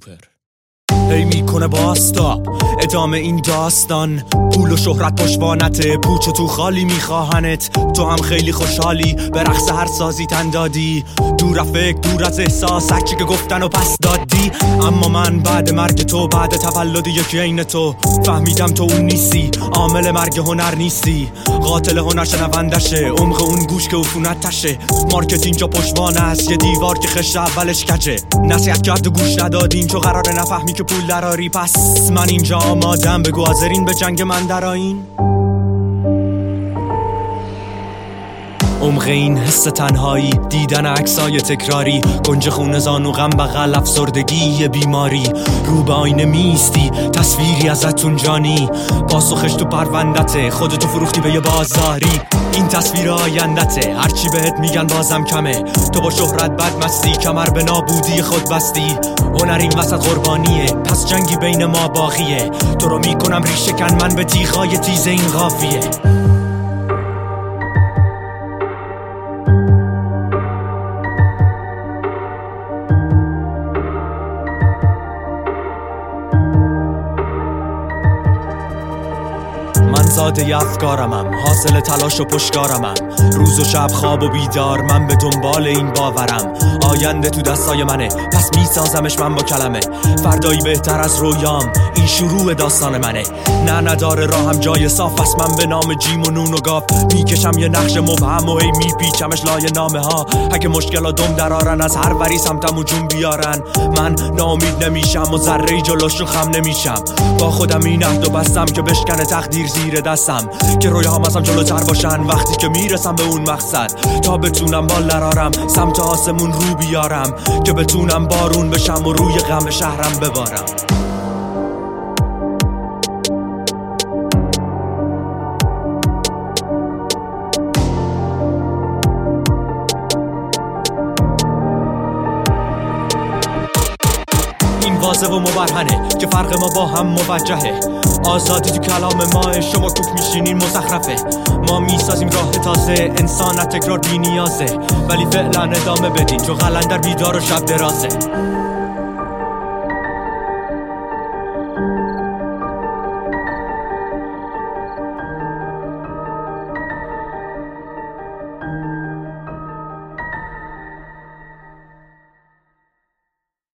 کوپر. هی میکنه باستا ادامه این داستان، پول و شهرت پشوانته، پوچ و تو خالی میخواهنت. تو هم خیلی خوشحالی به رقص هر سازی تن دادی، دور از فکر دور از احساس هرچی که گفتن و پس دادی. اما من بعد مرگ تو، بعد تولد یکی عین تو، فهمیدم تو اون نیستی، عامل مرگ هنر نیستی، قاتل هنر شنوندشه، عمق اون گوش که عفونت تشه. مارکت اینجا پشوانه است، یه دیوار که خش اولش کجه. نصیحت کرد و گوش ندادین چون قراره نفهمی که پول دراری. پس من اینجا آمادم، بگو حاضرین به جنگ من درآیین. عمق این حس تنهایی، دیدن عکسای تکراری، گنج خون زانو غم بغل افسردگی یه بیماری. رو به آینه میستی تصویری ازتون جانی، پاسخش تو پروندته، خودتو فروختی به یه بازاری. این تصویر آیندته، هرچی بهت میگن بازم کمه. تو با شهرت بد مستی، کمر به نابودی خود بستی. هنر این وسط قربانیه، پس جنگی بین ما باقیه. تو رو میکنم ریشه کن من به تیغای تیز این قافیه. من زاده افکارمم، حاصل تلاش و پشتکارمم، روز و شب خواب و بیدار من به دنبال این باورم. آینده تو دستای منه، پس میسازمش من با کلمه. فردایی بهتر از رویام، این شروع داستان منه. نه نداره راهم جای صاف، پس من به نام جیم و نون و گاف میکشم یه نقش مبهم و هی میپیچمش لای نامه ها. اگه مشکلا دم درارن، از هر وری سمتم جون بیارن، من ناامید نمیشم و ذره جلوش رو خم نمیشم. با خودم این عهد و بستم که بشکنه تقدیر زیر دستم، که رویاهام ازم جلوتر باشن وقتی که میرسم به اون مقصد. تا بتونم بال درارم، سمت آسمون رو بیارم، که بتونم بارون بشم و روی غم شهرم ببارم. این واضح و مبرهنه که فرق ما با هم موجهه. آزادی تو کلام ماه، شما کوک میشینین مزخرفه. ما میسازیم راه تازه، انسان تکرار بی نیازه. ولی فعلا ادامه بدین چون قلندر بیدار و شب درازه.